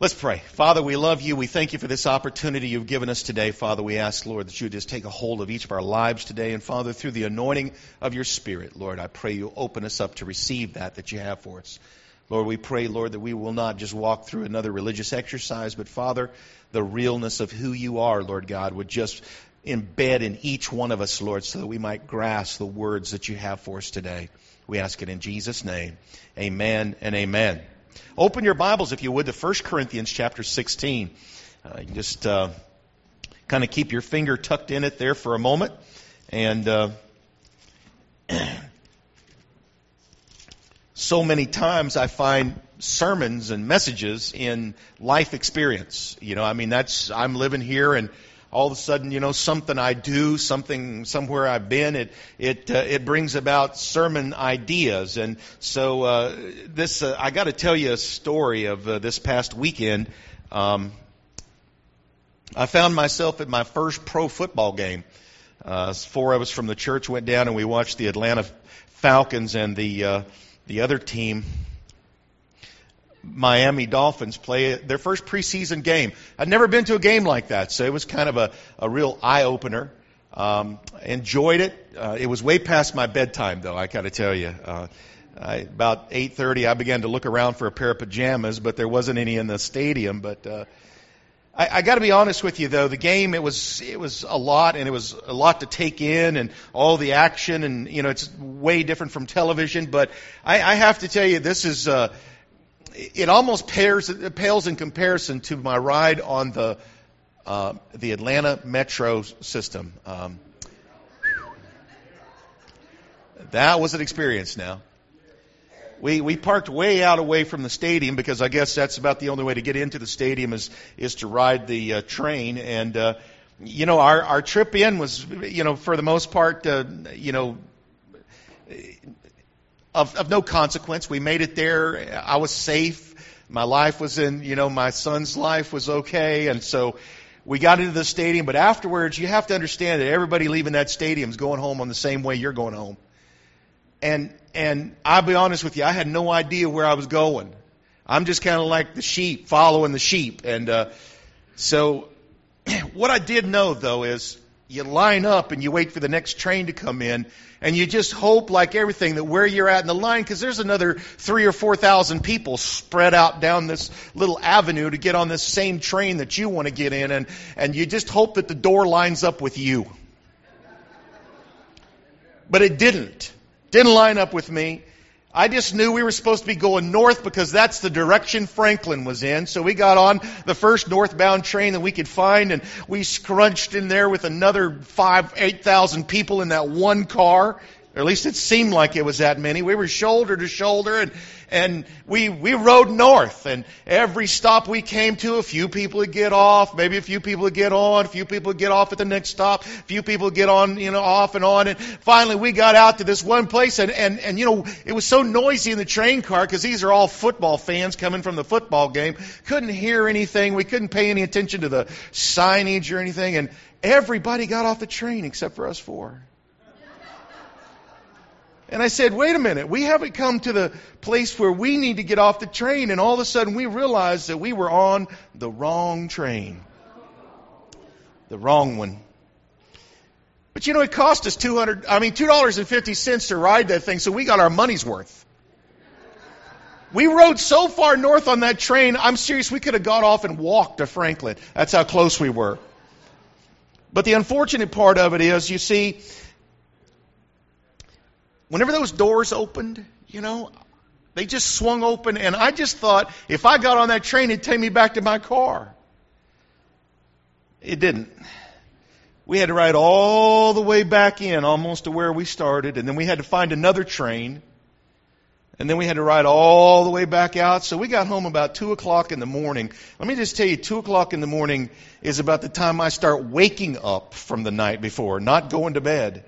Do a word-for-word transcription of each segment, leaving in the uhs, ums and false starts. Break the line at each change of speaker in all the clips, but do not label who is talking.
Let's pray. Father, we love you. We thank you for this opportunity you've given us today. Father, we ask, Lord, that you would just take a hold of each of our lives today. And Father, through the anointing of your Spirit, Lord, I pray you open us up to receive that that you have for us. Lord, we pray, Lord, that we will not just walk through another religious exercise, but Father, the realness of who you are, Lord God, would just embed in each one of us, Lord, so that we might grasp the words that you have for us today. We ask it in Jesus' name. Amen and amen. Open your Bibles, if you would, to First Corinthians chapter sixteen. Uh, you can just uh, kind of keep your finger tucked in it there for a moment. And uh, so many times I find sermons and messages in life experience. You know, I mean, that's, I'm living here and all of a sudden, you know, something I do, something, somewhere I've been, it it uh, it brings about sermon ideas. And so uh, this, uh, I got to tell you a story of uh, this past weekend. Um, I found myself at my first pro football game. Uh, four of us from the church went down and we watched the Atlanta Falcons and the uh, the other team, Miami Dolphins, play their first preseason game. I'd never been to a game like that, so it was kind of a, a real eye-opener. Um, enjoyed it. Uh, it was way past my bedtime, though, I got to tell you. Uh, I, about eight thirty, I began to look around for a pair of pajamas, but there wasn't any in the stadium. But uh, I, I got to be honest with you, though. The game, it was it was a lot, and it was a lot to take in, and all the action, and, you know, it's way different from television. But I, I have to tell you, this is... Uh, It almost pales, it pales in comparison to my ride on the uh, the Atlanta Metro system. Um, that was an experience. Now, we we parked way out away from the stadium because I guess that's about the only way to get into the stadium is is to ride the uh, train. And uh, you know, our our trip in was, you know, for the most part, uh, you know. Of, of no consequence. We made it there. I was safe. My life was in, you know, my son's life was okay. And so we got into the stadium. But afterwards, you have to understand that everybody leaving that stadium is going home on the same way you're going home. And, and I'll be honest with you, I had no idea where I was going. I'm just kind of like the sheep, following the sheep. And uh, so what I did know, though, is you line up and you wait for the next train to come in, and you just hope, like everything, that where you're at in the line, because there's another three or four thousand people spread out down this little avenue to get on this same train that you want to get in, and and you just hope that the door lines up with you. But it didn't. Didn't line up with me. I just knew we were supposed to be going north because that's the direction Franklin was in. So we got on the first northbound train that we could find, and we scrunched in there with another five, eight thousand people in that one car. Or at least it seemed like it was that many. We were shoulder to shoulder, and and we we rode north. And every stop we came to, a few people would get off, maybe a few people would get on, a few people would get off at the next stop, a few people would get on, you know, off and on. And finally we got out to this one place, and and and you know, it was so noisy in the train car because these are all football fans coming from the football game. Couldn't hear anything. We couldn't pay any attention to the signage or anything. And everybody got off the train except for us four. And I said, wait a minute, we haven't come to the place where we need to get off the train. And all of a sudden we realized that we were on the wrong train. The wrong one. But you know, it cost us two hundred, I mean, two dollars and fifty cents to ride that thing, so we got our money's worth. We rode so far north on that train, I'm serious, we could have got off and walked to Franklin. That's how close we were. But the unfortunate part of it is, you see, whenever those doors opened, you know, they just swung open, and I just thought, if I got on that train, it'd take me back to my car. It didn't. We had to ride all the way back in, almost to where we started, and then we had to find another train, and then we had to ride all the way back out. So we got home about two o'clock in the morning. Let me just tell you, two o'clock in the morning is about the time I start waking up from the night before, not going to bed.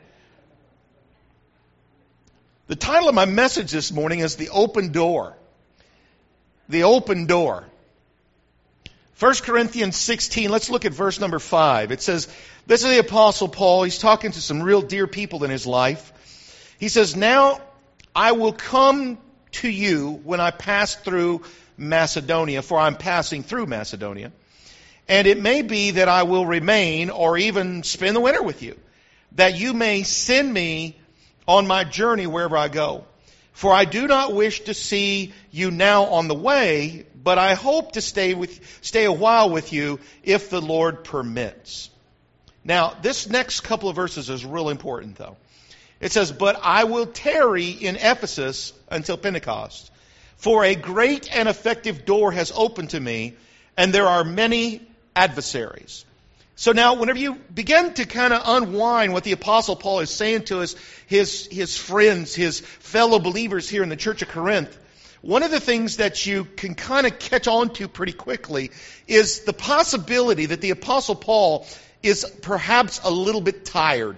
The title of my message this morning is The Open Door. The Open Door. First Corinthians sixteen, let's look at verse number five. It says, this is the Apostle Paul. He's talking to some real dear people in his life. He says, now I will come to you when I pass through Macedonia, for I'm passing through Macedonia. And it may be that I will remain or even spend the winter with you, that you may send me on my journey wherever I go. For I do not wish to see you now on the way, but I hope to stay with stay a while with you if the Lord permits. Now, this next couple of verses is real important, though. It says, but I will tarry in Ephesus until Pentecost, for a great and effective door has opened to me, and there are many adversaries. So now, whenever you begin to kind of unwind what the Apostle Paul is saying to us, his, his friends, his fellow believers here in the church of Corinth, one of the things that you can kind of catch on to pretty quickly is the possibility that the Apostle Paul is perhaps a little bit tired.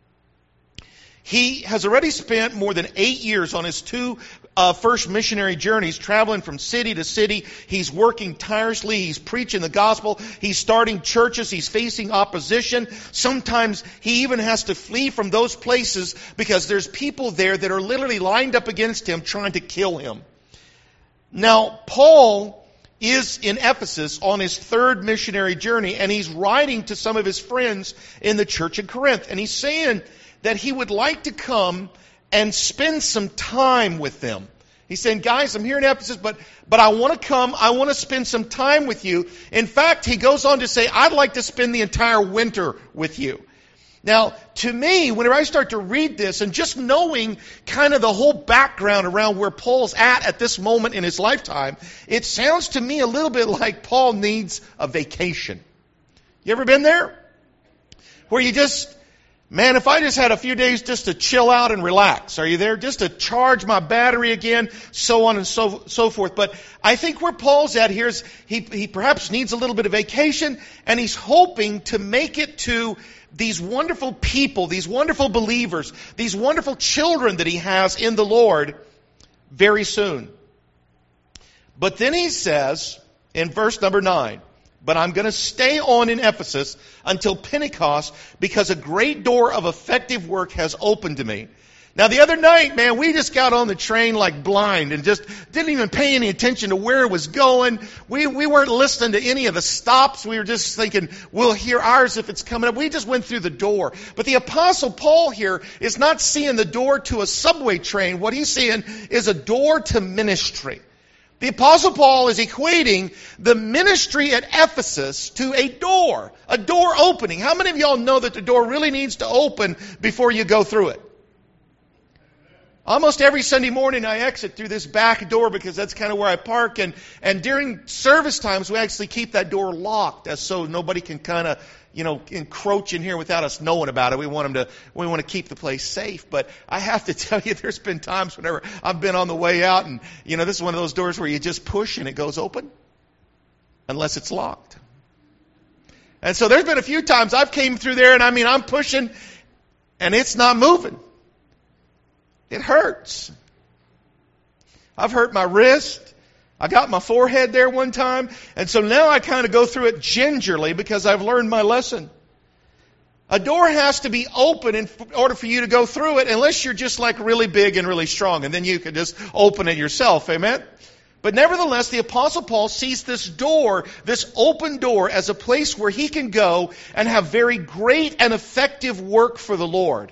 He has already spent more than eight years on his two uh, first missionary journeys, traveling from city to city. He's working tirelessly. He's preaching the gospel. He's starting churches. He's facing opposition. Sometimes he even has to flee from those places because there's people there that are literally lined up against him trying to kill him. Now, Paul is in Ephesus on his third missionary journey, and he's writing to some of his friends in the church in Corinth. And he's saying that he would like to come and spend some time with them. He's saying, guys, I'm here in Ephesus, but, but I want to come, I want to spend some time with you. In fact, he goes on to say, I'd like to spend the entire winter with you. Now, to me, whenever I start to read this, and just knowing kind of the whole background around where Paul's at at this moment in his lifetime, it sounds to me a little bit like Paul needs a vacation. You ever been there? Where you just, man, if I just had a few days just to chill out and relax, are you there? Just to charge my battery again, so on and so so forth. But I think where Paul's at here is he, he perhaps needs a little bit of vacation, and he's hoping to make it to these wonderful people, these wonderful believers, these wonderful children that he has in the Lord very soon. But then he says in verse number nine, but I'm going to stay on in Ephesus until Pentecost because a great door of effective work has opened to me. Now, the other night, man, we just got on the train like blind and just didn't even pay any attention to where it was going. We we weren't listening to any of the stops. We were just thinking, we'll hear ours if it's coming up. We just went through the door. But the Apostle Paul here is not seeing the door to a subway train. What he's seeing is a door to ministry. The Apostle Paul is equating the ministry at Ephesus to a door, a door opening. How many of y'all know that the door really needs to open before you go through it? Almost every Sunday morning I exit through this back door because that's kind of where I park. And, and during service times we actually keep that door locked as so nobody can kind of, you know, encroach in here without us knowing about it. We want them to, we want to keep the place safe. But I have to tell you, there's been times whenever I've been on the way out and, you know, this is one of those doors where you just push and it goes open unless it's locked. And so there's been a few times I've came through there and I mean, I'm pushing and it's not moving. It hurts. I've hurt my wrist. I got my forehead there one time. And so now I kind of go through it gingerly because I've learned my lesson. A door has to be open in order for you to go through it unless you're just like really big and really strong. And then you can just open it yourself. Amen? But nevertheless, the Apostle Paul sees this door, this open door, as a place where he can go and have very great and effective work for the Lord.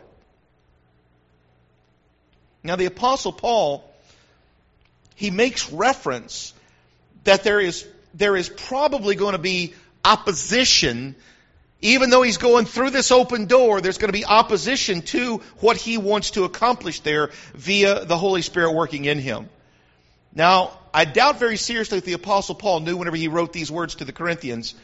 Now, the Apostle Paul, he makes reference that there is, there is probably going to be opposition. Even though he's going through this open door, there's going to be opposition to what he wants to accomplish there via the Holy Spirit working in him. Now, I doubt very seriously if the Apostle Paul knew whenever he wrote these words to the Corinthians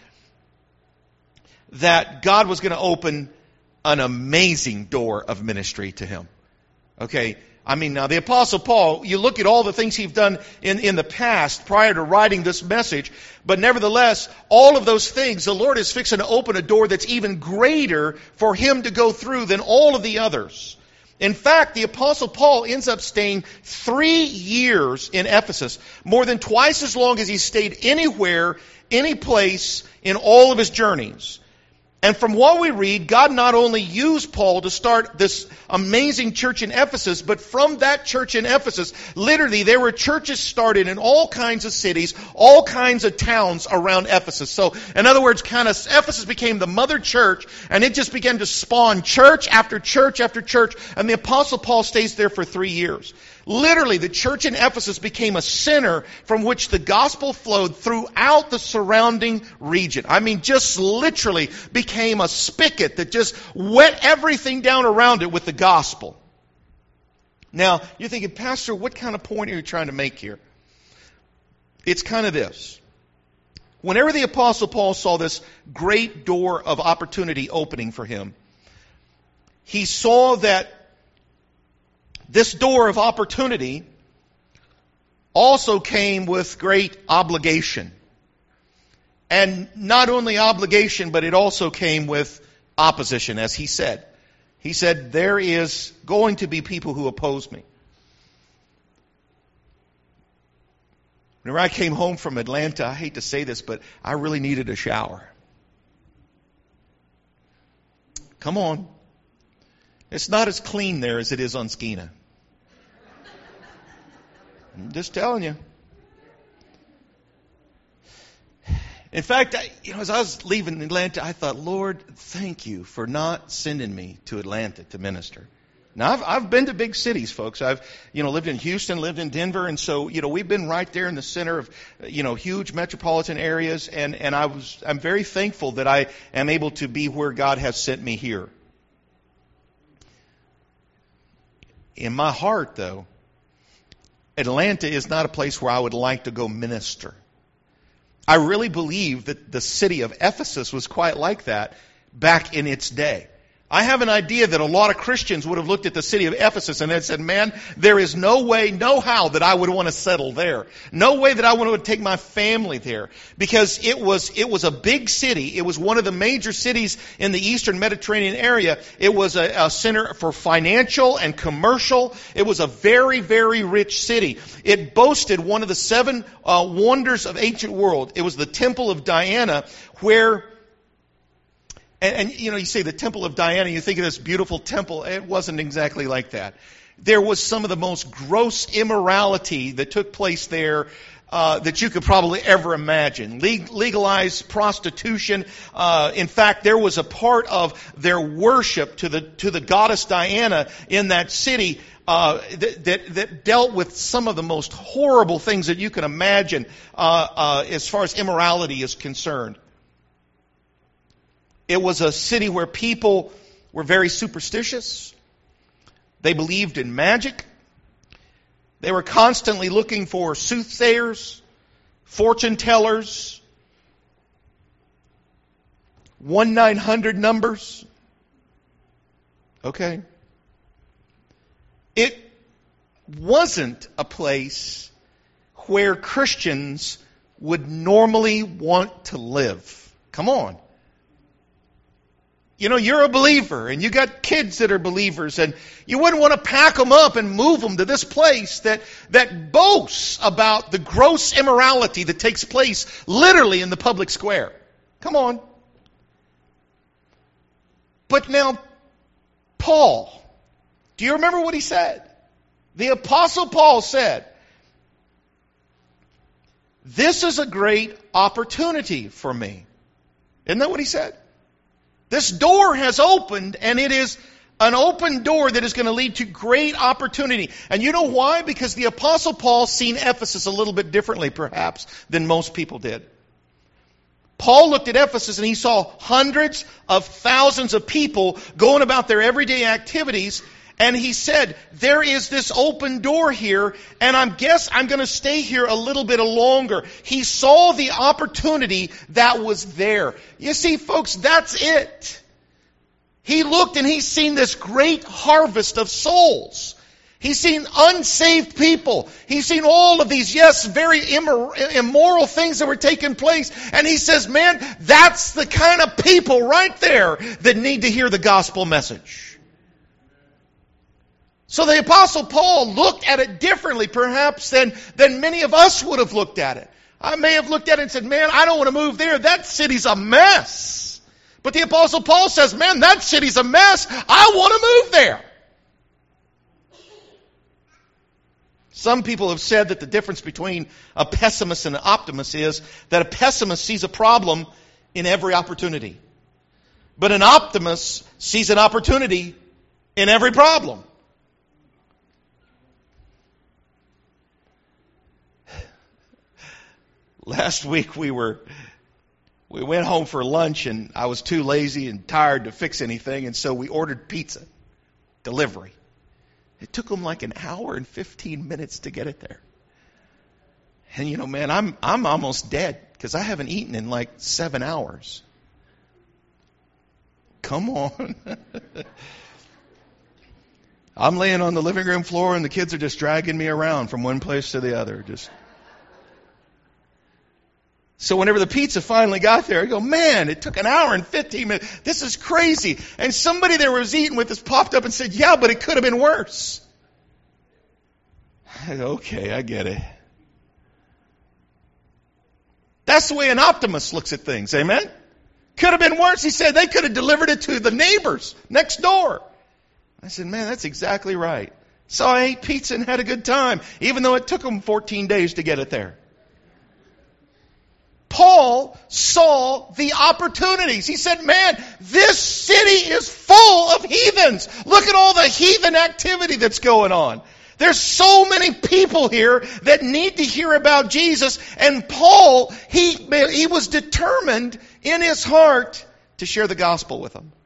that God was going to open an amazing door of ministry to him. Okay, I mean, now the Apostle Paul, you look at all the things he's done in, in the past prior to writing this message, but nevertheless, all of those things, the Lord is fixing to open a door that's even greater for him to go through than all of the others. In fact, the Apostle Paul ends up staying three years in Ephesus, more than twice as long as he stayed anywhere, any place in all of his journeys. And from what we read, God not only used Paul to start this amazing church in Ephesus, but from that church in Ephesus, literally there were churches started in all kinds of cities, all kinds of towns around Ephesus. So, in other words, kind of Ephesus became the mother church, and it just began to spawn church after church after church, and the Apostle Paul stays there for three years. Literally, the church in Ephesus became a center from which the gospel flowed throughout the surrounding region. I mean, just literally became a spigot that just wet everything down around it with the gospel. Now, you're thinking, Pastor, what kind of point are you trying to make here? It's kind of this. Whenever the Apostle Paul saw this great door of opportunity opening for him, he saw that this door of opportunity also came with great obligation. And not only obligation, but it also came with opposition, as he said. He said, there is going to be people who oppose me. Whenever I came home from Atlanta, I hate to say this, but I really needed a shower. Come on. It's not as clean there as it is on Skeena. I'm just telling you. In fact, I, you know, as I was leaving Atlanta, I thought, Lord, thank you for not sending me to Atlanta to minister. Now, I've, I've been to big cities, folks. I've, you know, lived in Houston, lived in Denver, and so, you know, we've been right there in the center of, you know, huge metropolitan areas, and, and I was, I'm very thankful that I am able to be where God has sent me here. In my heart, though, Atlanta is not a place where I would like to go minister. I really believe that the city of Ephesus was quite like that back in its day. I have an idea that a lot of Christians would have looked at the city of Ephesus and had said, man, there is no way, no how that I would want to settle there. No way that I would want to take my family there. Because it was, it was a big city. It was one of the major cities in the eastern Mediterranean area. It was a, a center for financial and commercial. It was a very, very rich city. It boasted one of the seven uh, wonders of ancient world. It was the Temple of Diana, where And, and, you know, you say the Temple of Diana, you think of this beautiful temple. It wasn't exactly like that. There was some of the most gross immorality that took place there uh, that you could probably ever imagine. Leg- legalized prostitution. Uh, in fact, there was a part of their worship to the to the goddess Diana in that city uh, that, that, that dealt with some of the most horrible things that you can imagine uh, uh, as far as immorality is concerned. It was a city where people were very superstitious. They believed in magic. They were constantly looking for soothsayers, fortune tellers, one nine hundred numbers. Okay. It wasn't a place where Christians would normally want to live. Come on. You know, you're a believer, and you got kids that are believers, and you wouldn't want to pack them up and move them to this place that, that boasts about the gross immorality that takes place literally in the public square. Come on. But now, Paul, do you remember what he said? The Apostle Paul said, this is a great opportunity for me. Isn't that what he said? This door has opened, and it is an open door that is going to lead to great opportunity. And you know why? Because the Apostle Paul seen Ephesus a little bit differently, perhaps, than most people did. Paul looked at Ephesus and he saw hundreds of thousands of people going about their everyday activities. And he said, there is this open door here, and I guess I'm going to stay here a little bit longer. He saw the opportunity that was there. You see, folks, that's it. He looked and he's seen this great harvest of souls. He's seen unsaved people. He's seen all of these, yes, very immor- immoral things that were taking place. And he says, man, that's the kind of people right there that need to hear the gospel message. So the Apostle Paul looked at it differently, perhaps, than, than many of us would have looked at it. I may have looked at it and said, man, I don't want to move there. That city's a mess. But the Apostle Paul says, man, that city's a mess. I want to move there. Some people have said that the difference between a pessimist and an optimist is that a pessimist sees a problem in every opportunity. But an optimist sees an opportunity in every problem. Last week we were we went home for lunch and I was too lazy and tired to fix anything, and so we ordered pizza delivery. It took them like an hour and fifteen minutes to get it there. And you know, man, I'm I'm almost dead because I haven't eaten in like seven hours. Come on. I'm laying on the living room floor and the kids are just dragging me around from one place to the other. Just So whenever the pizza finally got there, I go, man, it took an hour and fifteen minutes. This is crazy. And somebody there was eating with us popped up and said, yeah, but it could have been worse. I go, okay, I get it. That's the way an optimist looks at things, amen? Could have been worse. He said they could have delivered it to the neighbors next door. I said, man, that's exactly right. So I ate pizza and had a good time, even though it took them fourteen days to get it there. Paul saw the opportunities. He said, man, this city is full of heathens. Look at all the heathen activity that's going on. There's so many people here that need to hear about Jesus. And Paul, he, he was determined in his heart to share the gospel with them.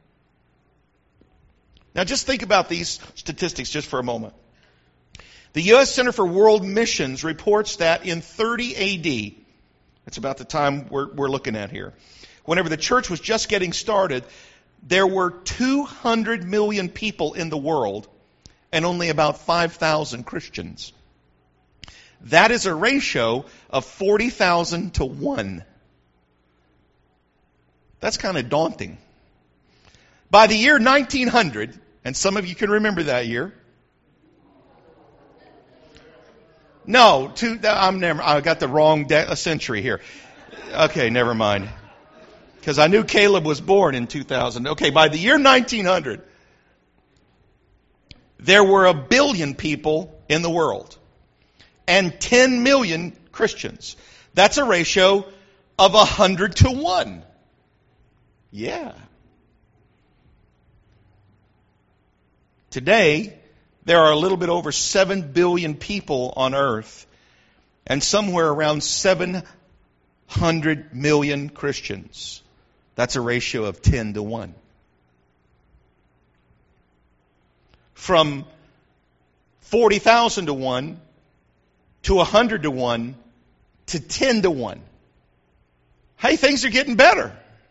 Now just think about these statistics just for a moment. The U S Center for World Missions reports that in thirty A D, that's about the time we're, we're looking at here, whenever the church was just getting started, there were two hundred million people in the world and only about five thousand Christians. That is a ratio of forty thousand to one. That's kind of daunting. By the year nineteen hundred, and some of you can remember that year. No, two, I'm never, I got the wrong de- century here. Okay, never mind. Because I knew Caleb was born in two thousand. Okay, by the year nineteen hundred, there were a billion people in the world and ten million Christians. That's a ratio of one hundred to one. Yeah. Today, there are a little bit over seven billion people on earth and somewhere around seven hundred million Christians. That's a ratio of ten to one. From forty thousand to one to one hundred to one to ten to one. Hey, things are getting better.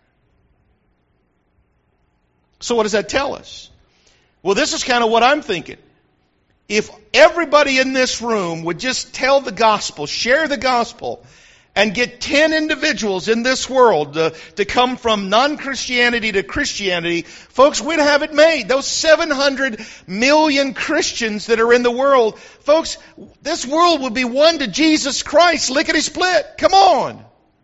So what does that tell us? Well, this is kind of what I'm thinking. If everybody in this room would just tell the gospel, share the gospel, and get ten individuals in this world to, to come from non-Christianity to Christianity, folks, we'd have it made. Those seven hundred million Christians that are in the world, folks, this world would be won to Jesus Christ, lickety-split. Come on.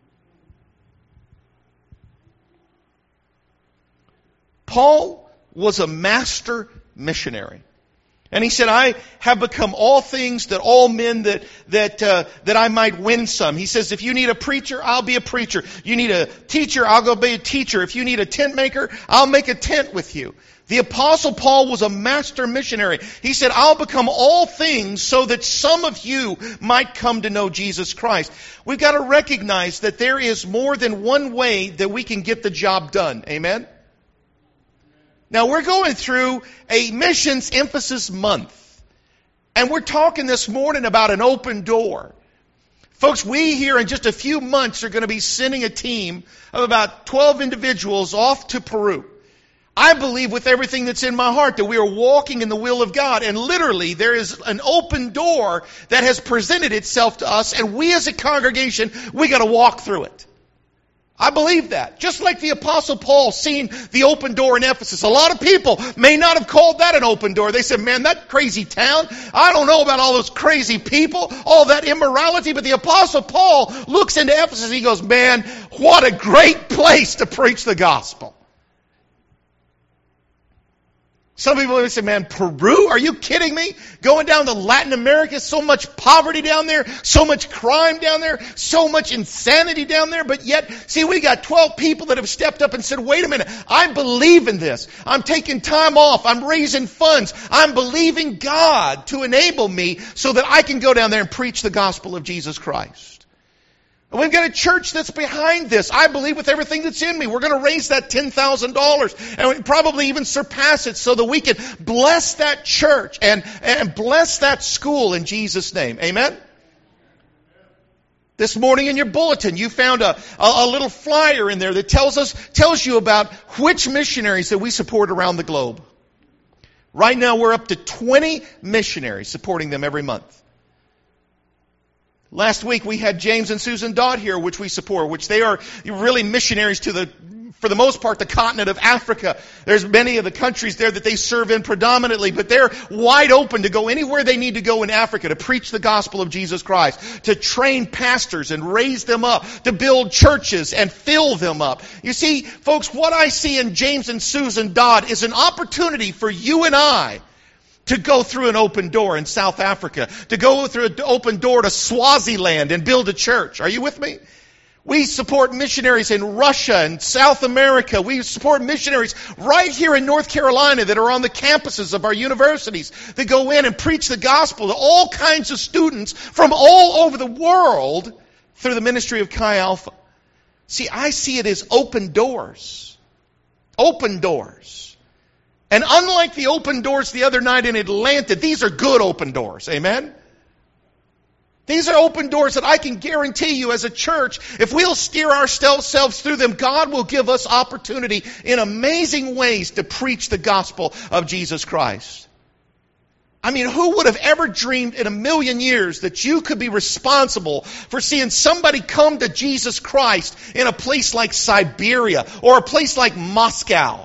Paul was a master missionary. And he said, I have become all things that all men that that uh, that I might win some. He says, if you need a preacher, I'll be a preacher. You need a teacher, I'll go be a teacher. If you need a tent maker, I'll make a tent with you. The Apostle Paul was a master missionary. He said, I'll become all things so that some of you might come to know Jesus Christ. We've got to recognize that there is more than one way that we can get the job done. Amen? Now, we're going through a missions emphasis month. And we're talking this morning about an open door. Folks, we here in just a few months are going to be sending a team of about twelve individuals off to Peru. I believe with everything that's in my heart that we are walking in the will of God. And literally, there is an open door that has presented itself to us. And we as a congregation, we got to walk through it. I believe that. Just like the Apostle Paul seeing the open door in Ephesus. A lot of people may not have called that an open door. They said, man, that crazy town, I don't know about all those crazy people, all that immorality. But the Apostle Paul looks into Ephesus and he goes, man, what a great place to preach the gospel. Some people would say, man, Peru? Are you kidding me? Going down to Latin America, so much poverty down there, so much crime down there, so much insanity down there. But yet, see, we got twelve people that have stepped up and said, wait a minute, I believe in this. I'm taking time off. I'm raising funds. I'm believing God to enable me so that I can go down there and preach the gospel of Jesus Christ. And we've got a church that's behind this. I believe with everything that's in me. We're going to raise that ten thousand dollars and probably even surpass it so that we can bless that church and, and bless that school in Jesus' name. Amen? This morning in your bulletin, you found a, a, a little flyer in there that tells us, tells you about which missionaries that we support around the globe. Right now we're up to twenty missionaries supporting them every month. Last week we had James and Susan Dodd here, which we support, which they are really missionaries to the, for the most part, the continent of Africa. There's many of the countries there that they serve in predominantly, but they're wide open to go anywhere they need to go in Africa to preach the gospel of Jesus Christ, to train pastors and raise them up, to build churches and fill them up. You see, folks, what I see in James and Susan Dodd is an opportunity for you and I to go through an open door in South Africa, to go through an open door to Swaziland and build a church. Are you with me? We support missionaries in Russia and South America. We support missionaries right here in North Carolina that are on the campuses of our universities that go in and preach the gospel to all kinds of students from all over the world through the ministry of Chi Alpha. See, I see it as open doors. Open doors. And unlike the open doors the other night in Atlanta, these are good open doors. Amen? These are open doors that I can guarantee you as a church, if we'll steer ourselves through them, God will give us opportunity in amazing ways to preach the gospel of Jesus Christ. I mean, who would have ever dreamed in a million years that you could be responsible for seeing somebody come to Jesus Christ in a place like Siberia or a place like Moscow?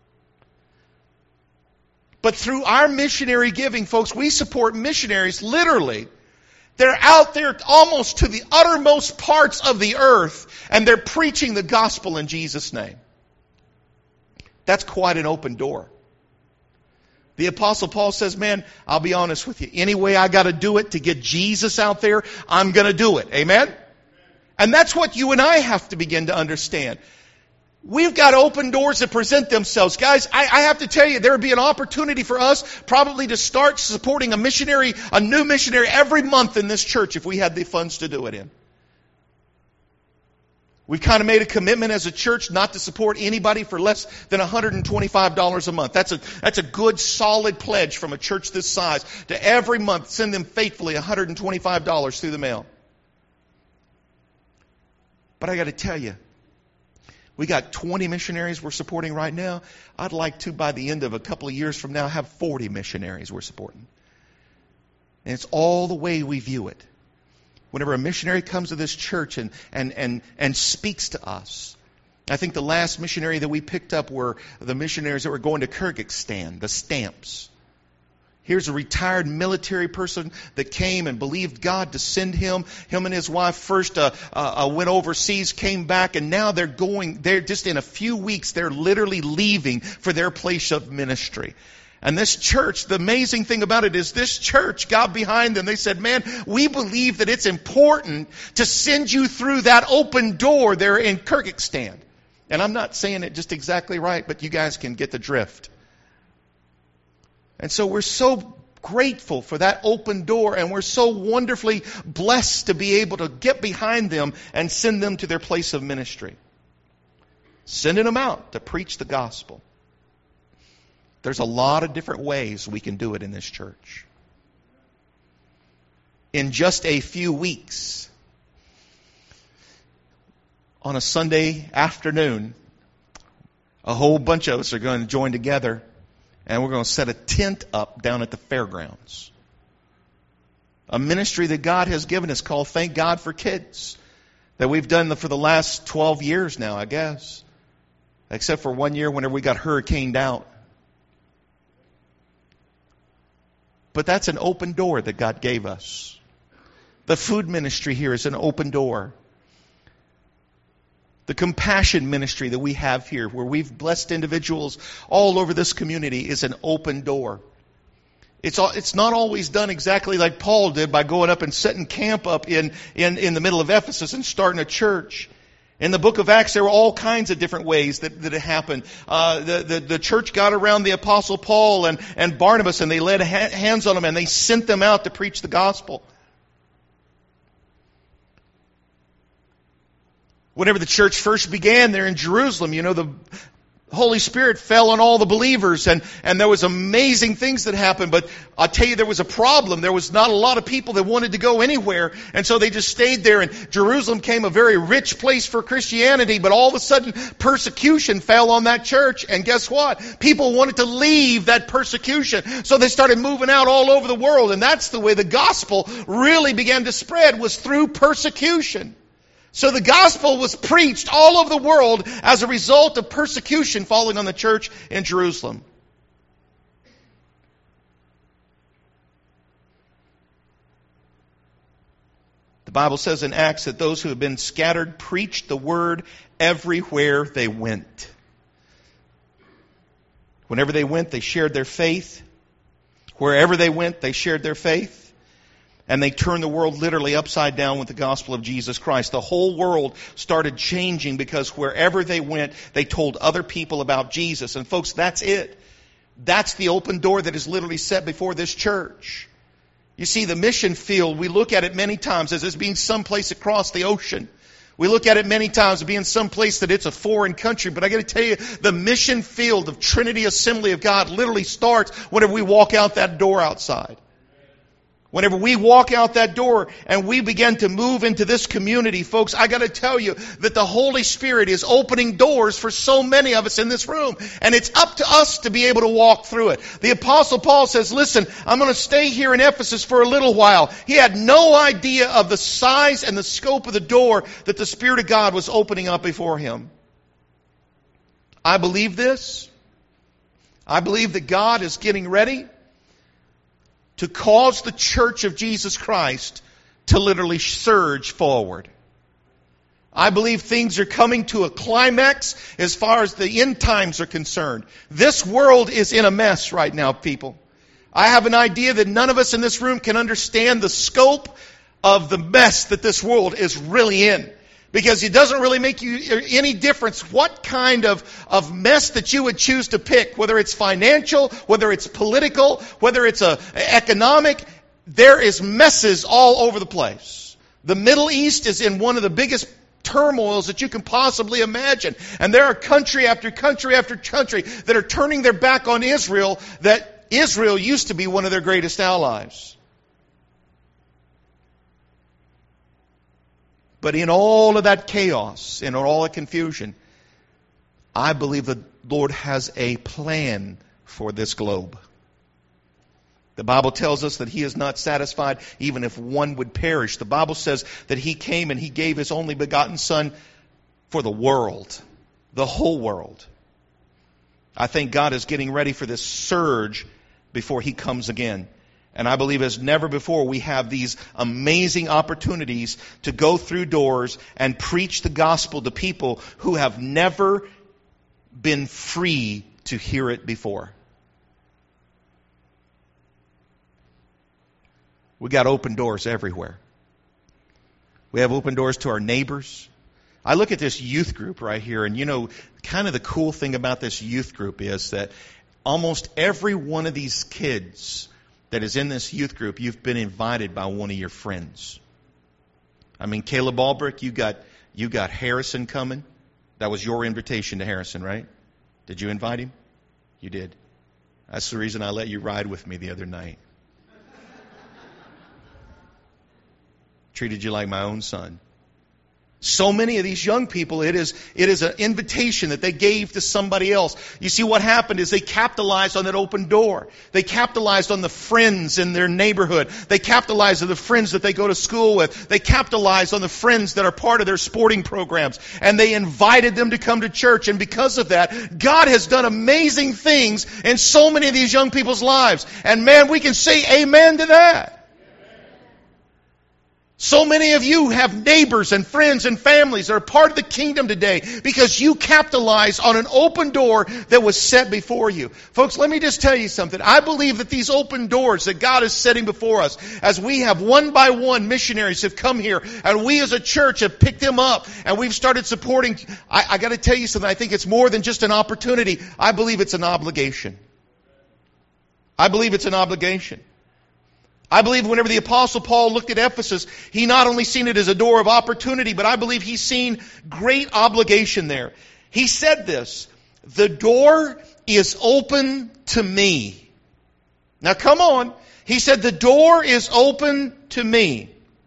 But through our missionary giving, folks, we support missionaries literally. They're out there almost to the uttermost parts of the earth, and they're preaching the gospel in Jesus' name. That's quite an open door. The Apostle Paul says, man, I'll be honest with you. Any way I got to do it to get Jesus out there, I'm going to do it. Amen? And that's what you and I have to begin to understand. We've got open doors that present themselves. Guys, I, I have to tell you, there would be an opportunity for us probably to start supporting a missionary, a new missionary every month in this church if we had the funds to do it in. We've kind of made a commitment as a church not to support anybody for less than one hundred twenty-five dollars a month. That's a, that's a good, solid pledge from a church this size to every month send them faithfully one hundred twenty-five dollars through the mail. But I got to tell you, we got twenty missionaries we're supporting right now. I'd like to, by the end of a couple of years from now, have forty missionaries we're supporting. And it's all the way we view it. Whenever a missionary comes to this church and, and, and, and speaks to us, I think the last missionary that we picked up were the missionaries that were going to Kyrgyzstan, the Stamps. Here's a retired military person that came and believed God to send him. Him and his wife first uh, uh, went overseas, came back, and now they're going, they're just in a few weeks, they're literally leaving for their place of ministry. And this church, the amazing thing about it is this church got behind them. They said, man, we believe that it's important to send you through that open door there in Kyrgyzstan. And I'm not saying it just exactly right, but you guys can get the drift. And so we're so grateful for that open door, and we're so wonderfully blessed to be able to get behind them and send them to their place of ministry. Sending them out to preach the gospel. There's a lot of different ways we can do it in this church. In just a few weeks, on a Sunday afternoon, a whole bunch of us are going to join together and we're going to set a tent up down at the fairgrounds. A ministry that God has given us called Thank God for Kids, that we've done for the last twelve years now, I guess. Except for one year whenever we got hurricaned out. But that's an open door that God gave us. The food ministry here is an open door. The compassion ministry that we have here, where we've blessed individuals all over this community, is an open door. It's all, it's not always done exactly like Paul did by going up and setting camp up in, in, in the middle of Ephesus and starting a church. In the book of Acts, there were all kinds of different ways that, that it happened. Uh, the, the, the church got around the Apostle Paul and, and Barnabas, and they laid ha- hands on them, and they sent them out to preach the gospel. Whenever the church first began there in Jerusalem, you know, the Holy Spirit fell on all the believers, and, and there was amazing things that happened. But I'll tell you, there was a problem. There was not a lot of people that wanted to go anywhere, and so they just stayed there. And Jerusalem became a very rich place for Christianity, but all of a sudden persecution fell on that church. And guess what? People wanted to leave that persecution, so they started moving out all over the world. And that's the way the gospel really began to spread, was through persecution. So the gospel was preached all over the world as a result of persecution falling on the church in Jerusalem. The Bible says in Acts that those who have been scattered preached the word everywhere they went. Whenever they went, they shared their faith. Wherever they went, they shared their faith. And they turned the world literally upside down with the gospel of Jesus Christ. The whole world started changing because wherever they went, they told other people about Jesus. And folks, that's it. That's the open door that is literally set before this church. You see, the mission field, we look at it many times as being someplace across the ocean. We look at it many times as being someplace that it's a foreign country. But I got to tell you, the mission field of Trinity Assembly of God literally starts whenever we walk out that door outside. Whenever we walk out that door and we begin to move into this community, folks, I got to tell you that the Holy Spirit is opening doors for so many of us in this room. And it's up to us to be able to walk through it. The Apostle Paul says, listen, I'm going to stay here in Ephesus for a little while. He had no idea of the size and the scope of the door that the Spirit of God was opening up before him. I believe this. I believe that God is getting ready to cause the church of Jesus Christ to literally surge forward. I believe things are coming to a climax as far as the end times are concerned. This world is in a mess right now, people. I have an idea that none of us in this room can understand the scope of the mess that this world is really in. Because it doesn't really make you any difference what kind of, of mess that you would choose to pick, whether it's financial, whether it's political, whether it's a, economic. There is messes all over the place. The Middle East is in one of the biggest turmoils that you can possibly imagine. And there are country after country after country that are turning their back on Israel, that Israel used to be one of their greatest allies. But in all of that chaos, in all that confusion, I believe the Lord has a plan for this globe. The Bible tells us that He is not satisfied even if one would perish. The Bible says that He came and He gave His only begotten Son for the world, the whole world. I think God is getting ready for this surge before He comes again. And I believe as never before we have these amazing opportunities to go through doors and preach the gospel to people who have never been free to hear it before. We got open doors everywhere. We have open doors to our neighbors. I look at this youth group right here, and you know, kind of the cool thing about this youth group is that almost every one of these kids that is in this youth group, you've been invited by one of your friends. I mean, Caleb Albrecht, you got you got Harrison coming. That was your invitation to Harrison, right? Did you invite him? You did. That's the reason I let you ride with me the other night. Treated you like my own son. So many of these young people, it is it is an invitation that they gave to somebody else. You see, what happened is they capitalized on that open door. They capitalized on the friends in their neighborhood. They capitalized on the friends that they go to school with. They capitalized on the friends that are part of their sporting programs. And they invited them to come to church. And because of that, God has done amazing things in so many of these young people's lives. And man, we can say amen to that. So many of you have neighbors and friends and families that are part of the kingdom today because you capitalize on an open door that was set before you. Folks, let me just tell you something. I believe that these open doors that God is setting before us, as we have one by one missionaries have come here, and we as a church have picked them up, and we've started supporting. I, I got to tell you something. I think it's more than just an opportunity. I believe it's an obligation. I believe it's an obligation. I believe whenever the Apostle Paul looked at Ephesus, he not only seen it as a door of opportunity, but I believe he's seen great obligation there. He said this, "The door is open to me." Now come on. He said, "The door is open to me."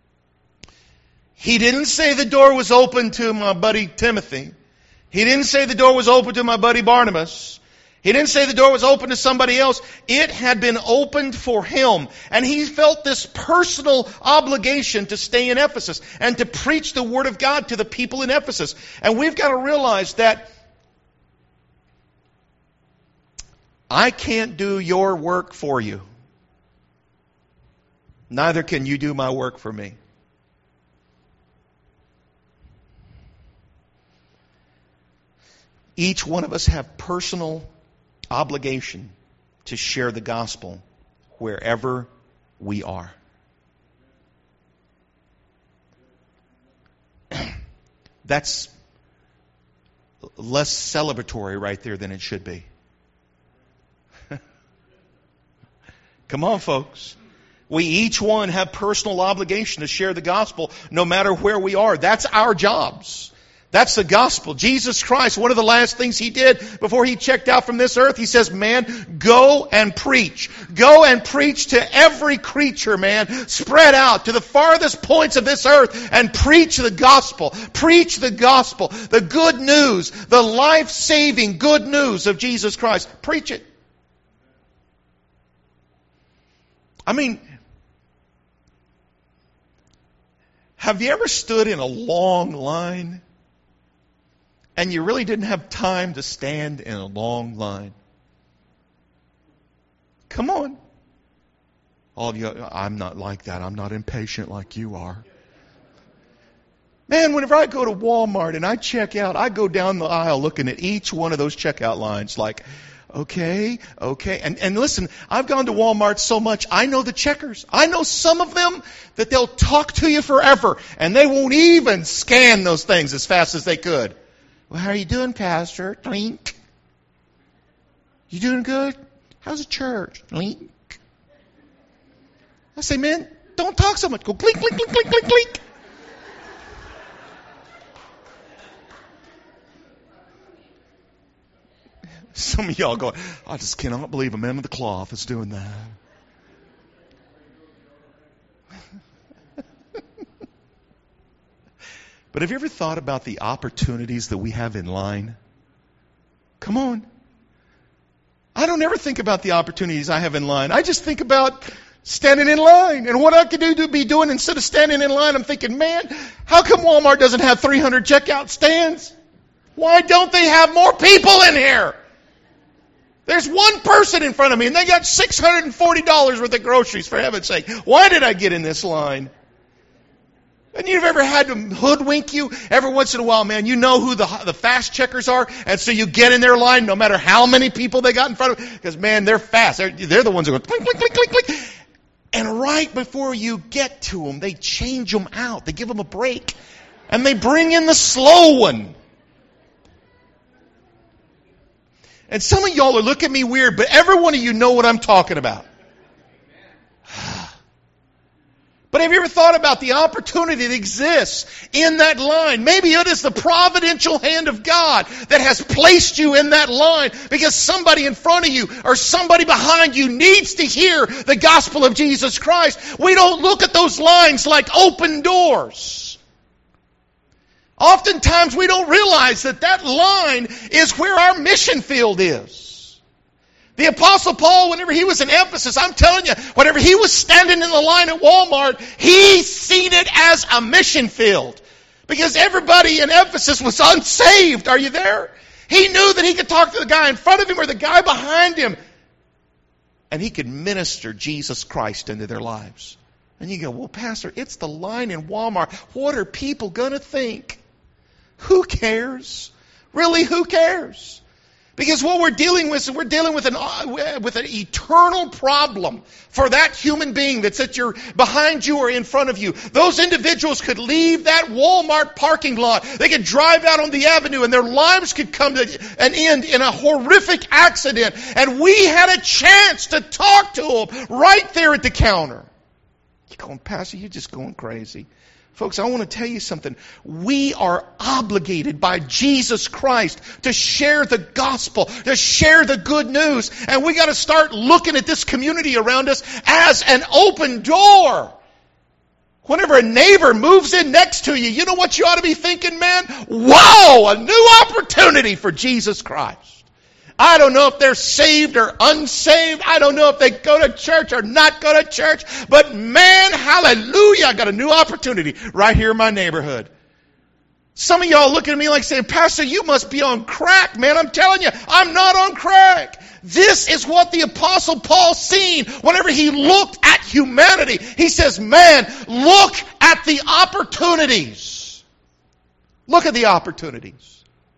He didn't say the door was open to my buddy Timothy. He didn't say the door was open to my buddy Barnabas. He didn't say the door was open to somebody else. It had been opened for him. And he felt this personal obligation to stay in Ephesus and to preach the Word of God to the people in Ephesus. And we've got to realize that I can't do your work for you. Neither can you do my work for me. Each one of us have personal obligation to share the gospel wherever we are. That's less celebratory right there than it should be. Come on, folks. We each one have personal obligation to share the gospel no matter where we are. That's our jobs. That's the gospel. Jesus Christ, one of the last things He did before He checked out from this earth, He says, man, go and preach. Go and preach to every creature, man. Spread out to the farthest points of this earth and preach the gospel. Preach the gospel. The good news, the life-saving good news of Jesus Christ. Preach it. I mean, have you ever stood in a long line and you really didn't have time to stand in a long line? Come on. All of you, I'm not like that. I'm not impatient like you are. Man, whenever I go to Walmart and I check out, I go down the aisle looking at each one of those checkout lines like, okay, okay. And, and listen, I've gone to Walmart so much, I know the checkers. I know some of them that they'll talk to you forever and they won't even scan those things as fast as they could. Well, how are you doing, Pastor? Link. You doing good? How's the church? Link. I say, man, don't talk so much. Go clink, clink, clink, clink, clink, clink. Some of y'all go, I just cannot believe a man of the cloth is doing that. But have you ever thought about the opportunities that we have in line? Come on. I don't ever think about the opportunities I have in line. I just think about standing in line and what I could do to be doing instead of standing in line. I'm thinking, man, how come Walmart doesn't have three hundred checkout stands? Why don't they have more people in here? There's one person in front of me and they got six hundred forty dollars worth of groceries, for heaven's sake. Why did I get in this line? And you've ever had them hoodwink you? Every once in a while, man, you know who the the fast checkers are, and so you get in their line no matter how many people they got in front of, because, man, they're fast. They're, they're the ones who go clink, clink, clink, clink, clink. And right before you get to them, they change them out. They give them a break. And they bring in the slow one. And some of y'all are looking at me weird, but every one of you know what I'm talking about. But have you ever thought about the opportunity that exists in that line? Maybe it is the providential hand of God that has placed you in that line because somebody in front of you or somebody behind you needs to hear the gospel of Jesus Christ. We don't look at those lines like open doors. Oftentimes we don't realize that that line is where our mission field is. The Apostle Paul, whenever he was in Ephesus, I'm telling you, whenever he was standing in the line at Walmart, he seen it as a mission field. Because everybody in Ephesus was unsaved. Are you there? He knew that he could talk to the guy in front of him or the guy behind him. And he could minister Jesus Christ into their lives. And you go, well, Pastor, it's the line in Walmart. What are people going to think? Who cares? Really, who cares? Because what we're dealing with, we're dealing with an with an eternal problem for that human being that's at your behind you or in front of you. Those individuals could leave that Walmart parking lot. They could drive out on the avenue, and their lives could come to an end in a horrific accident. And we had a chance to talk to them right there at the counter. You're going, Pastor, you're just going crazy. Folks, I want to tell you something. We are obligated by Jesus Christ to share the gospel, to share the good news. And we got to start looking at this community around us as an open door. Whenever a neighbor moves in next to you, you know what you ought to be thinking, man? Wow, a new opportunity for Jesus Christ. I don't know if they're saved or unsaved. I don't know if they go to church or not go to church. But man, hallelujah, I got a new opportunity right here in my neighborhood. Some of y'all look at me like saying, Pastor, you must be on crack, man. I'm telling you, I'm not on crack. This is what the Apostle Paul seen whenever he looked at humanity. He says, man, look at the opportunities. Look at the opportunities.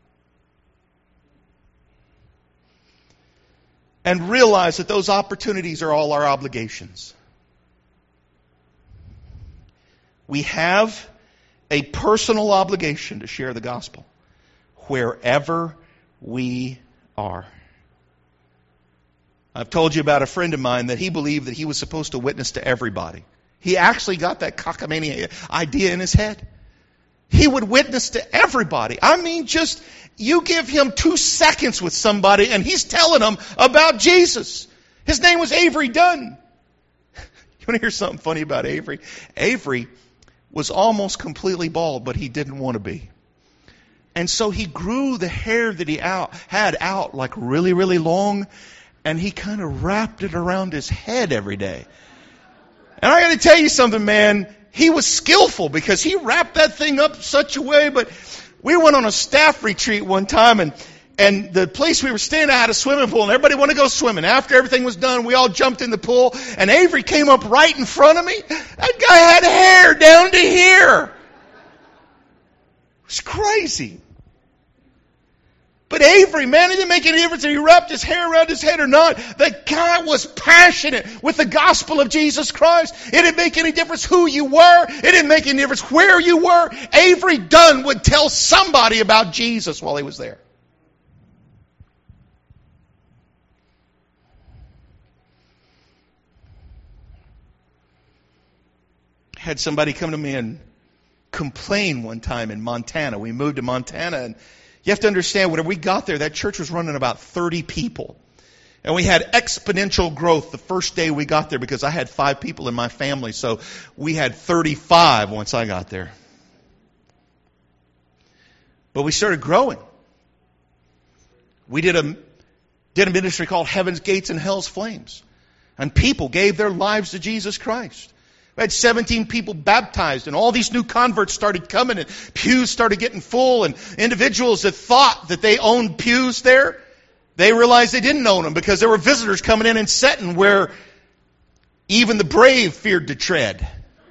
And realize that those opportunities are all our obligations. We have a personal obligation to share the gospel wherever we are. I've told you about a friend of mine that he believed that he was supposed to witness to everybody. He actually got that cockamamie idea in his head. He would witness to everybody. I mean, just, you give him two seconds with somebody and he's telling them about Jesus. His name was Avery Dunn. You want to hear something funny about Avery? Avery was almost completely bald, but he didn't want to be. And so he grew the hair that he out, had out like really, really long, and he kind of wrapped it around his head every day. And I got to tell you something, man. He was skillful because he wrapped that thing up such a way. But we went on a staff retreat one time, and and the place we were staying at had a swimming pool, and everybody wanted to go swimming. After everything was done, we all jumped in the pool, and Avery came up right in front of me. That guy had hair down to here. It was crazy. But Avery, man, it didn't make any difference if he wrapped his hair around his head or not. The guy was passionate with the gospel of Jesus Christ. It didn't make any difference who you were. It didn't make any difference where you were. Avery Dunn would tell somebody about Jesus while he was there. Had somebody come to me and complain one time in Montana. We moved to Montana, and you have to understand, when we got there, that church was running about thirty people. And we had exponential growth the first day we got there because I had five people in my family. So we had thirty-five once I got there. But we started growing. We did a, did a ministry called Heaven's Gates and Hell's Flames. And people gave their lives to Jesus Christ. We had seventeen people baptized, and all these new converts started coming, and pews started getting full, and individuals that thought that they owned pews there, they realized they didn't own them because there were visitors coming in and sitting where even the brave feared to tread.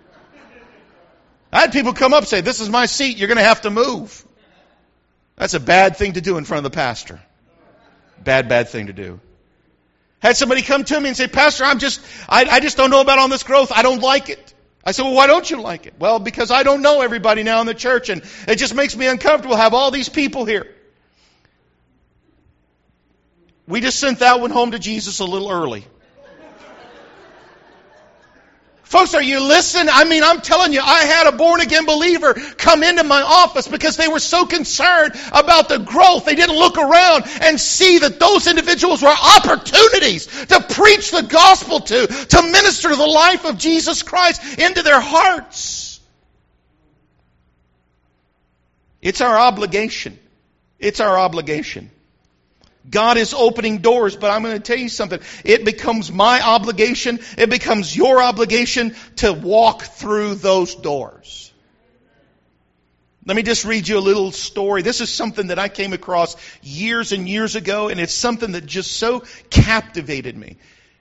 I had people come up and say, this is my seat, you're going to have to move. That's a bad thing to do in front of the pastor. Bad, bad thing to do. Had somebody come to me and say, Pastor, I'm just, I, I just don't know about all this growth. I don't like it. I said, well, why don't you like it? Well, because I don't know everybody now in the church, and it just makes me uncomfortable to have all these people here. We just sent that one home to Jesus a little early. Folks, are you listening? I mean, I'm telling you, I had a born-again believer come into my office because they were so concerned about the growth. They didn't look around and see that those individuals were opportunities to preach the gospel to, to minister the life of Jesus Christ into their hearts. It's our obligation. It's our obligation. God is opening doors, but I'm going to tell you something. It becomes my obligation, it becomes your obligation to walk through those doors. Let me just read you a little story. This is something that I came across years and years ago, and it's something that just so captivated me.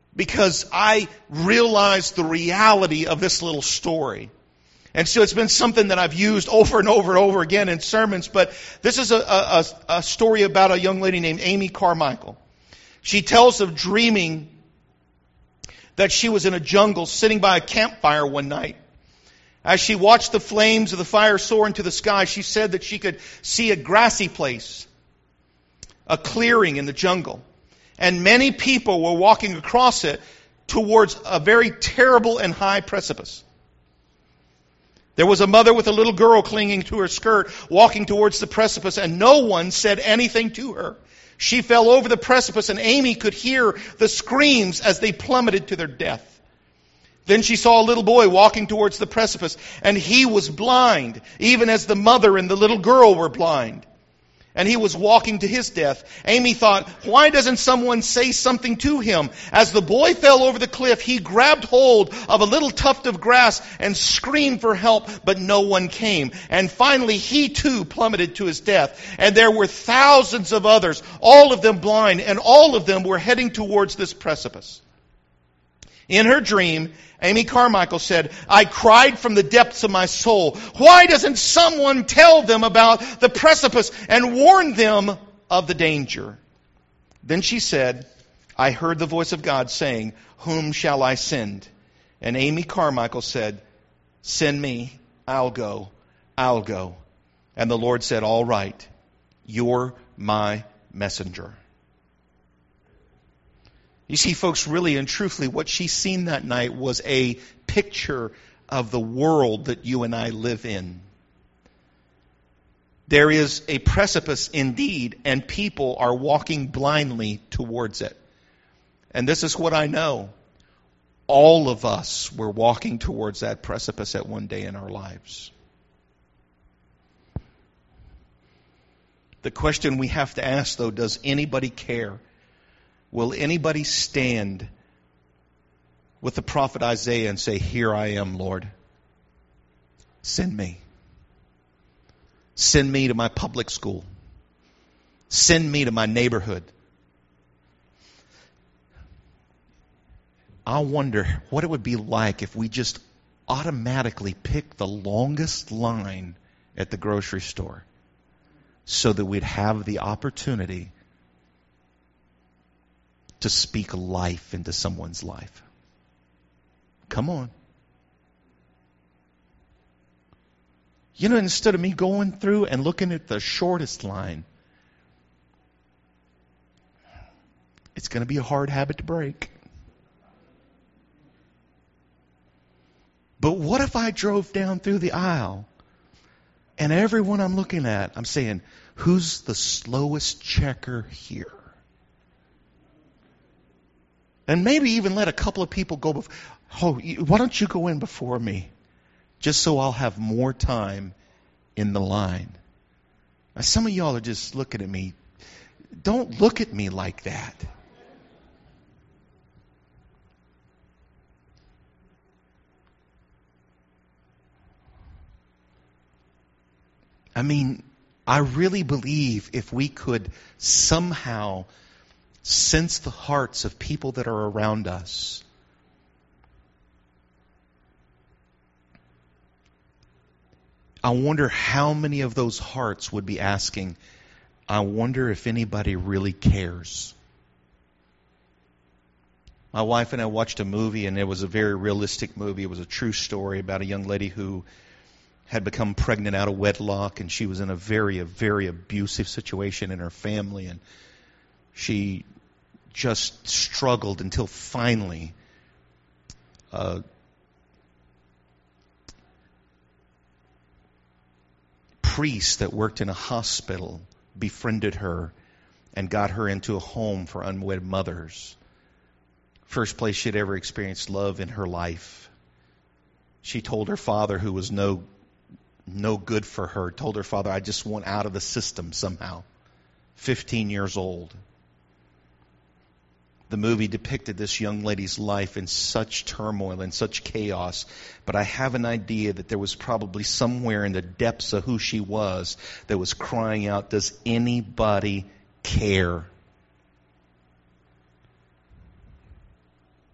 because I realized the reality of this little story. And so it's been something that I've used over and over and over again in sermons. But this is a, a, a story about a young lady named Amy Carmichael. She tells of dreaming that she was in a jungle sitting by a campfire one night. As she watched the flames of the fire soar into the sky, she said that she could see a grassy place, a clearing in the jungle. And many people were walking across it towards a very terrible and high precipice. There was a mother with a little girl clinging to her skirt, walking towards the precipice, and no one said anything to her. She fell over the precipice, and Amy could hear the screams as they plummeted to their death. Then she saw a little boy walking towards the precipice, and he was blind, even as the mother and the little girl were blind. And he was walking to his death. Amy thought, why doesn't someone say something to him? As the boy fell over the cliff, he grabbed hold of a little tuft of grass and screamed for help, but no one came. And finally, he too plummeted to his death. And there were thousands of others, all of them blind, and all of them were heading towards this precipice. In her dream, Amy Carmichael said, I cried from the depths of my soul. Why doesn't someone tell them about the precipice and warn them of the danger? Then she said, I heard the voice of God saying, whom shall I send? And Amy Carmichael said, send me. I'll go. I'll go. And the Lord said, all right, you're my messenger. You see, folks, really and truthfully, what she's seen that night was a picture of the world that you and I live in. There is a precipice indeed, and people are walking blindly towards it. And this is what I know. All of us were walking towards that precipice at one day in our lives. The question we have to ask, though, does anybody care? Will anybody stand with the prophet Isaiah and say, here I am, Lord. Send me. Send me to my public school. Send me to my neighborhood. I wonder what it would be like if we just automatically picked the longest line at the grocery store so that we'd have the opportunity to speak life into someone's life. Come on. You know, instead of me going through and looking at the shortest line, it's going to be a hard habit to break. But what if I drove down through the aisle and everyone I'm looking at, I'm saying, who's the slowest checker here? And maybe even let a couple of people go before. Oh, why don't you go in before me? Just so I'll have more time in the line. Now, some of y'all are just looking at me. Don't look at me like that. I mean, I really believe if we could somehow sense the hearts of people that are around us, I wonder how many of those hearts would be asking, I wonder if anybody really cares. My wife and I watched a movie, and it was a very realistic movie. It was a true story about a young lady who had become pregnant out of wedlock, and she was in a very, a very abusive situation in her family, and she just struggled until finally a priest that worked in a hospital befriended her and got her into a home for unwed mothers. First place she'd ever experienced love in her life. She told her father, who was no no good for her, told her father, I just want out of the system somehow. fifteen years old. The movie depicted this young lady's life in such turmoil and such chaos, but I have an idea that there was probably somewhere in the depths of who she was that was crying out, does anybody care?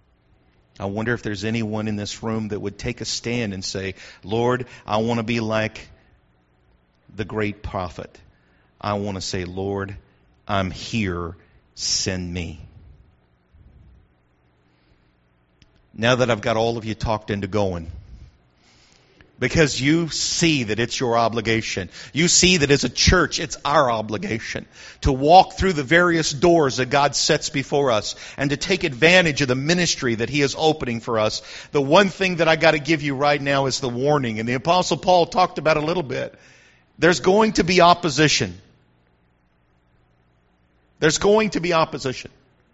I wonder if there's anyone in this room that would take a stand and say, Lord, I want to be like the great prophet. I want to say, Lord, I'm here. Send me. Now that I've got all of you talked into going, because you see that it's your obligation. You see that as a church, it's our obligation to walk through the various doors that God sets before us and to take advantage of the ministry that He is opening for us. The one thing that I got to give you right now is the warning, and the Apostle Paul talked about it a little bit. There's going to be opposition. There's going to be opposition.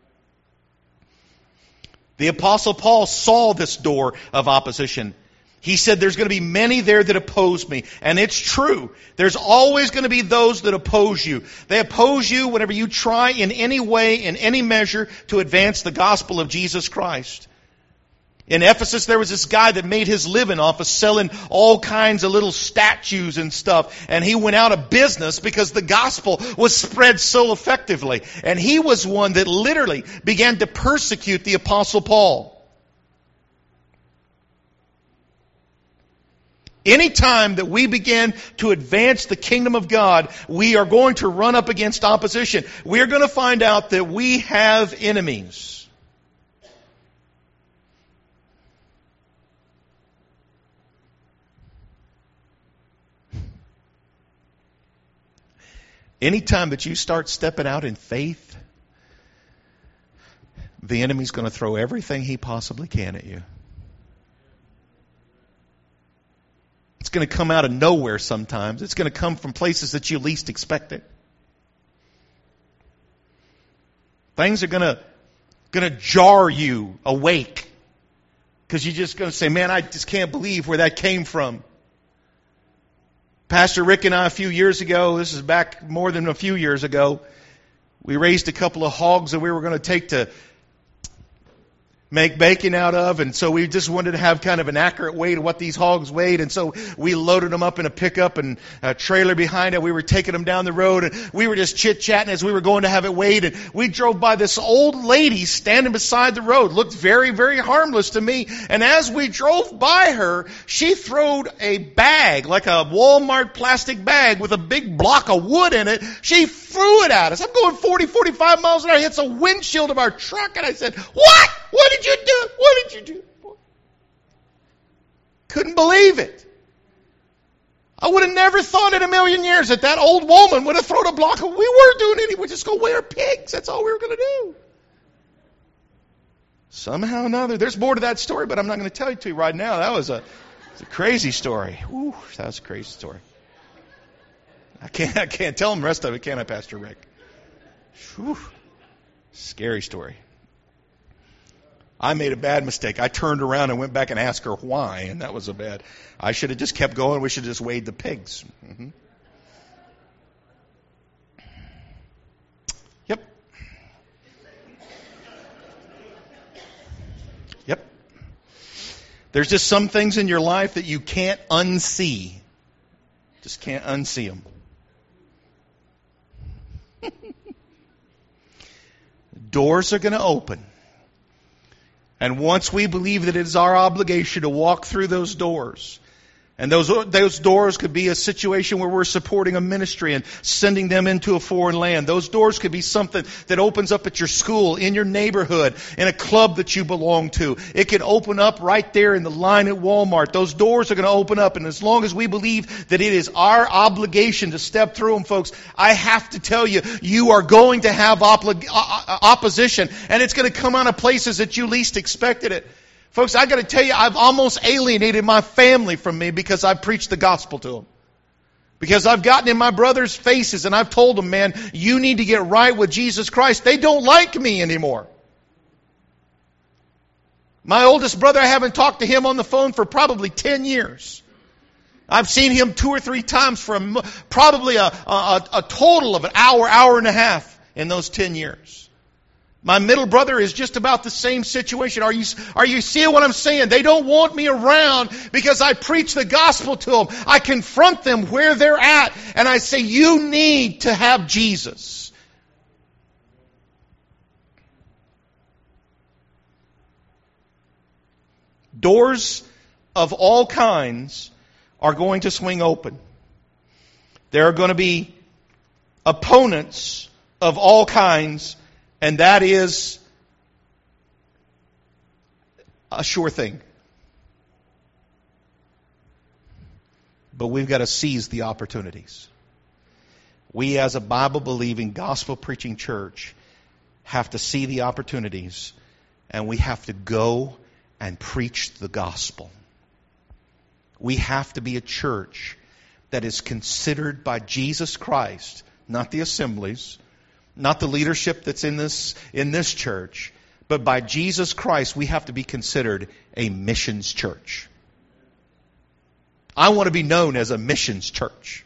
The Apostle Paul saw this door of opposition. He said there's going to be many there that oppose me. And it's true. There's always going to be those that oppose you. They oppose you whenever you try in any way, in any measure, to advance the gospel of Jesus Christ. In Ephesus, there was this guy that made his living off of selling all kinds of little statues and stuff. And he went out of business because the gospel was spread so effectively. And he was one that literally began to persecute the Apostle Paul. Anytime that we begin to advance the kingdom of God, we are going to run up against opposition. We are going to find out that we have enemies. Anytime that you start stepping out in faith, the enemy's going to throw everything he possibly can at you. It's going to come out of nowhere sometimes. It's going to come from places that you least expect it. Things are going to, going to jar you awake. Because you're just going to say, man, I just can't believe where that came from. Pastor Rick and I a few years ago, this is back more than a few years ago, we raised a couple of hogs that we were going to take to make bacon out of, and so we just wanted to have kind of an accurate weight of what these hogs weighed, and so we loaded them up in a pickup and a trailer behind it. We were taking them down the road, and we were just chit-chatting as we were going to have it weighed, and we drove by this old lady standing beside the road. Looked very, very harmless to me, and as we drove by her, she throwed a bag, like a Walmart plastic bag with a big block of wood in it. She threw it at us. I'm going forty, forty-five miles an hour. It hits a windshield of our truck, and I said, what? What did you do? What did you do? Couldn't believe it. I would have never thought in a million years that that old woman would have thrown a block of, we weren't doing anything. We're just going to weigh our pigs. That's all we were going to do. Somehow or another, there's more to that story, but I'm not going to tell you to you right now. That was a, it's a crazy story. Whew, that was a crazy story. I can't, I can't tell them the rest of it, can I, Pastor Rick? Whew, scary story. I made a bad mistake. I turned around and went back and asked her why, and that was a bad. I should have just kept going. We should have just weighed the pigs. Mm-hmm. Yep. Yep. There's just some things in your life that you can't unsee. Just can't unsee them. Doors are going to open. And once we believe that it is our obligation to walk through those doors, and those those doors could be a situation where we're supporting a ministry and sending them into a foreign land. Those doors could be something that opens up at your school, in your neighborhood, in a club that you belong to. It can open up right there in the line at Walmart. Those doors are going to open up, and as long as we believe that it is our obligation to step through them, folks, I have to tell you, you are going to have obli- opposition, and it's going to come out of places that you least expected it. Folks, I got to tell you, I've almost alienated my family from me because I've preached the gospel to them. Because I've gotten in my brothers' faces and I've told them, man, you need to get right with Jesus Christ. They don't like me anymore. My oldest brother, I haven't talked to him on the phone for probably ten years. I've seen him two or three times for a, probably a, a, a total of an hour, hour and a half in those ten years. My middle brother is just about the same situation. Are you, are you seeing what I'm saying? They don't want me around because I preach the gospel to them. I confront them where they're at. And I say, you need to have Jesus. Doors of all kinds are going to swing open. There are going to be opponents of all kinds, and that is a sure thing. But we've got to seize the opportunities. We as a Bible-believing, gospel-preaching church have to see the opportunities, and we have to go and preach the gospel. We have to be a church that is considered by Jesus Christ, not the assemblies, not the leadership that's in this, in this church, but by Jesus Christ, we have to be considered a missions church. I want to be known as a missions church.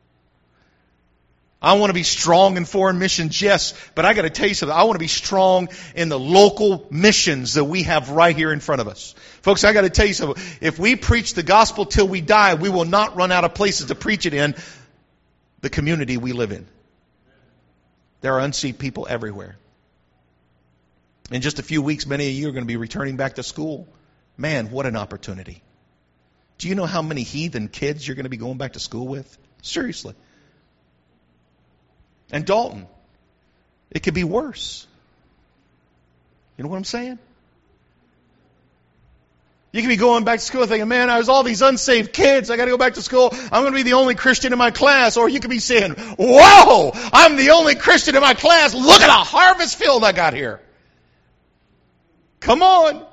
I want to be strong in foreign missions, yes, but I got to tell you something. I want to be strong in the local missions that we have right here in front of us. Folks, I got to tell you something. If we preach the gospel till we die, we will not run out of places to preach it in the community we live in. There are unsaved people everywhere. In just a few weeks, many of you are going to be returning back to school. Man, what an opportunity. Do you know how many heathen kids you're going to be going back to school with? Seriously. And Dalton, it could be worse. You know what I'm saying? You could be going back to school thinking, man, I was all these unsaved kids. I got to go back to school. I'm going to be the only Christian in my class. Or you could be saying, whoa, I'm the only Christian in my class. Look at the harvest field I got here. Come on.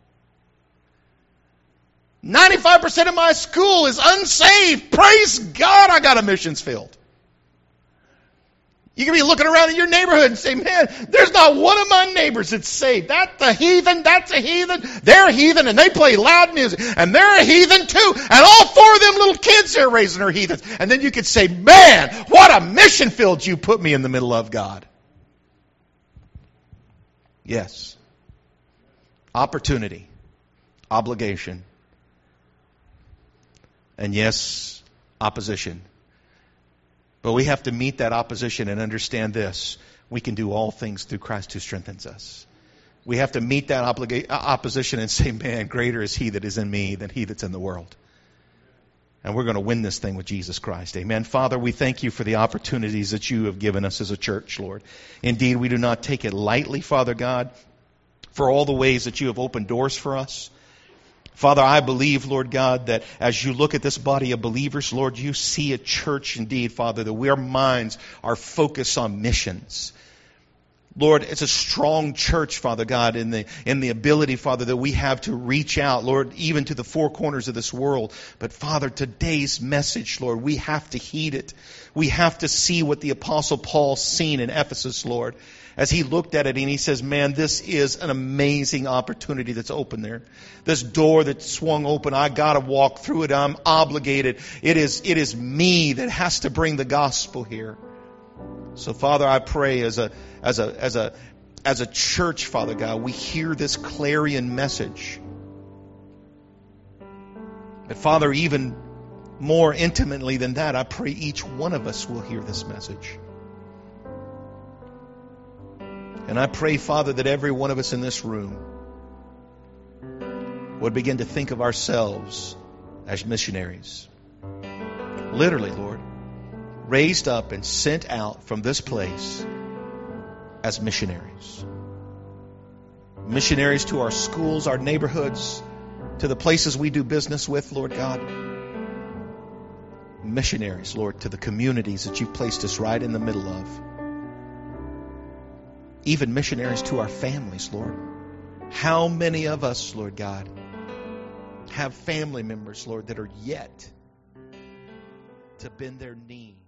ninety-five percent of my school is unsaved. Praise God, I got a missions field. You can be looking around in your neighborhood and say, man, there's not one of my neighbors that's saved. That's a heathen, that's a heathen, they're a heathen, and they play loud music, and they're a heathen too, and all four of them little kids they're raising are heathens. And then you could say, man, what a mission field you put me in the middle of, God. Yes. Opportunity. Obligation. And yes, opposition. But we have to meet that opposition and understand this. We can do all things through Christ who strengthens us. We have to meet that obliga- opposition and say, man, greater is He that is in me than he that's in the world. And we're going to win this thing with Jesus Christ. Amen. Father, we thank you for the opportunities that you have given us as a church, Lord. Indeed, we do not take it lightly, Father God, for all the ways that you have opened doors for us. Father, I believe, Lord God, that as you look at this body of believers, Lord, you see a church indeed, Father, that our minds are focused on missions. Lord, it's a strong church, Father God, in the in the ability, Father, that we have to reach out, Lord, even to the four corners of this world. But Father, today's message, Lord, we have to heed it. We have to see what the Apostle Paul seen in Ephesus, Lord, as he looked at it and he says, man, this is an amazing opportunity that's open there. This door that swung open, I got to walk through it. I'm obligated. It is, it is me that has to bring the gospel here. So, Father, I pray as a as a as a as a church, Father God, we hear this clarion message. But Father, even more intimately than that, I pray each one of us will hear this message. And I pray, Father, that every one of us in this room would begin to think of ourselves as missionaries. Literally, Lord. Raised up and sent out from this place as missionaries. Missionaries to our schools, our neighborhoods, to the places we do business with, Lord God. Missionaries, Lord, to the communities that you've placed us right in the middle of. Even missionaries to our families, Lord. How many of us, Lord God, have family members, Lord, that are yet to bend their knee